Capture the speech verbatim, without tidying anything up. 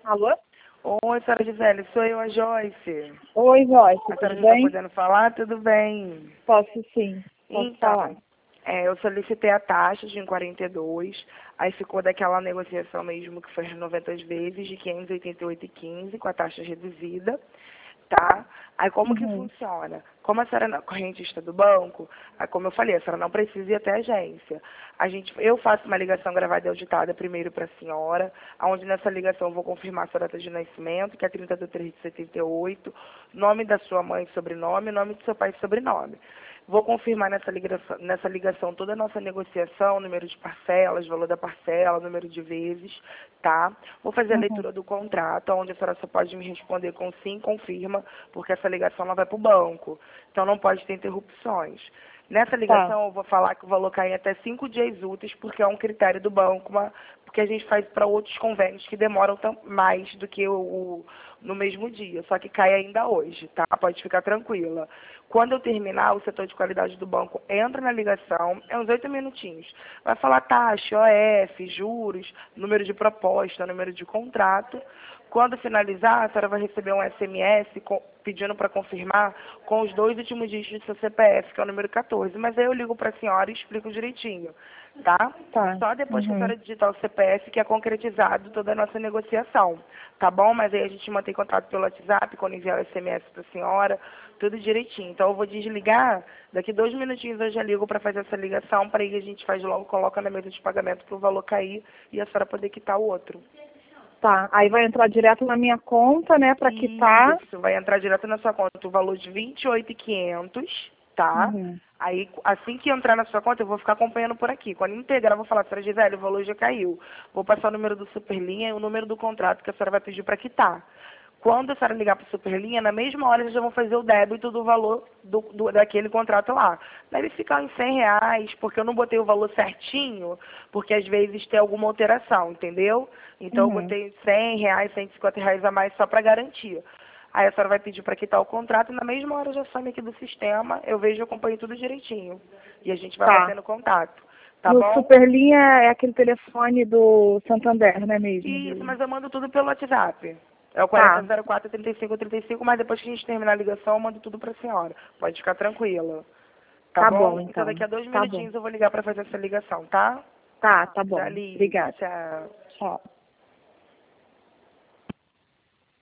Alô? Oi, senhora Gisele, sou eu, a Joyce. Oi, Joyce, A senhora tudo já está bem? podendo falar? Tudo bem. Posso sim, posso Então, falar. é, eu solicitei a taxa de quarenta e dois, aí ficou daquela negociação mesmo que foi noventa vezes de quinhentos e oitenta e oito vírgula quinze com a taxa reduzida, tá? Aí como que Uhum. funciona? Como a senhora é correntista do banco, aí como eu falei, a senhora não precisa ir até a agência. A gente, eu faço uma ligação gravada e auditada primeiro para a senhora, onde nessa ligação eu vou confirmar a sua data de nascimento, que é trinta de três de setenta e oito, nome da sua mãe e sobrenome, nome do seu pai e sobrenome. Vou confirmar nessa ligação, nessa ligação toda a nossa negociação, número de parcelas, valor da parcela, número de vezes, tá? Vou fazer a Uhum. leitura do contrato, onde a senhora só pode me responder com sim, confirma, porque essa ligação ela vai para o banco. Então não pode ter interrupções. Nessa Tá. ligação eu vou falar que o valor cai em até cinco dias úteis, porque é um critério do banco, uma, porque a gente faz para outros convênios que demoram tam, mais do que o, o no mesmo dia, só que cai ainda hoje, tá? Pode ficar tranquila. Quando eu terminar, o setor de qualidade do banco entra na ligação, é uns oito minutinhos. Vai falar taxa, O F, juros, número de proposta, número de contrato. Quando finalizar, a senhora vai receber um S M S com, pedindo para confirmar com os dois últimos dígitos do seu C P F, que é o número quatorze. Mas aí eu ligo para a senhora e explico direitinho, tá? Tá. Só depois que a Uhum. senhora digitar o C P F que é concretizado toda a nossa negociação, tá bom? Mas aí a gente mantém contato pelo WhatsApp, quando enviar o S M S para a senhora, tudo direitinho. Então eu vou desligar, daqui dois minutinhos eu já ligo para fazer essa ligação, para aí a gente faz logo, coloca na mesa de pagamento para o valor cair e a senhora poder quitar o outro. Tá. Aí vai entrar direto na minha conta, né, pra quitar. Isso, vai entrar direto na sua conta o valor de vinte e oito mil e quinhentos, tá? Uhum. Aí, assim que entrar na sua conta, eu vou ficar acompanhando por aqui. Quando integrar, eu vou falar, senhora Gisele, o valor já caiu. Vou passar o número do Superlinha e o número do contrato que a senhora vai pedir para quitar. Quando a senhora ligar para o Superlinha, na mesma hora eles já vão fazer o débito do valor do, do, daquele contrato lá. Deve ficar em cem reais, porque eu não botei o valor certinho, porque às vezes tem alguma alteração, entendeu? Então eu Uhum. botei cem reais, cento e cinquenta reais a mais só para garantir. Aí a senhora vai pedir para quitar o contrato e na mesma hora já some aqui do sistema, eu vejo e acompanho tudo direitinho. E a gente vai Tá. mantendo contato, tá E o bom? Superlinha é aquele telefone do Santander, não é mesmo? Isso, Do... mas eu mando tudo pelo WhatsApp. É o Tá. quarenta zero quatro, trinta e cinco, trinta e cinco, mas depois que a gente terminar a ligação, eu mando tudo para a senhora. Pode ficar tranquila. Tá Tá bom, bom? Então daqui então. a dois Tá bom. minutinhos eu vou ligar para fazer essa ligação, tá? Tá, tá bom. Tchau, Liz. Obrigada. Tchau. Tchau.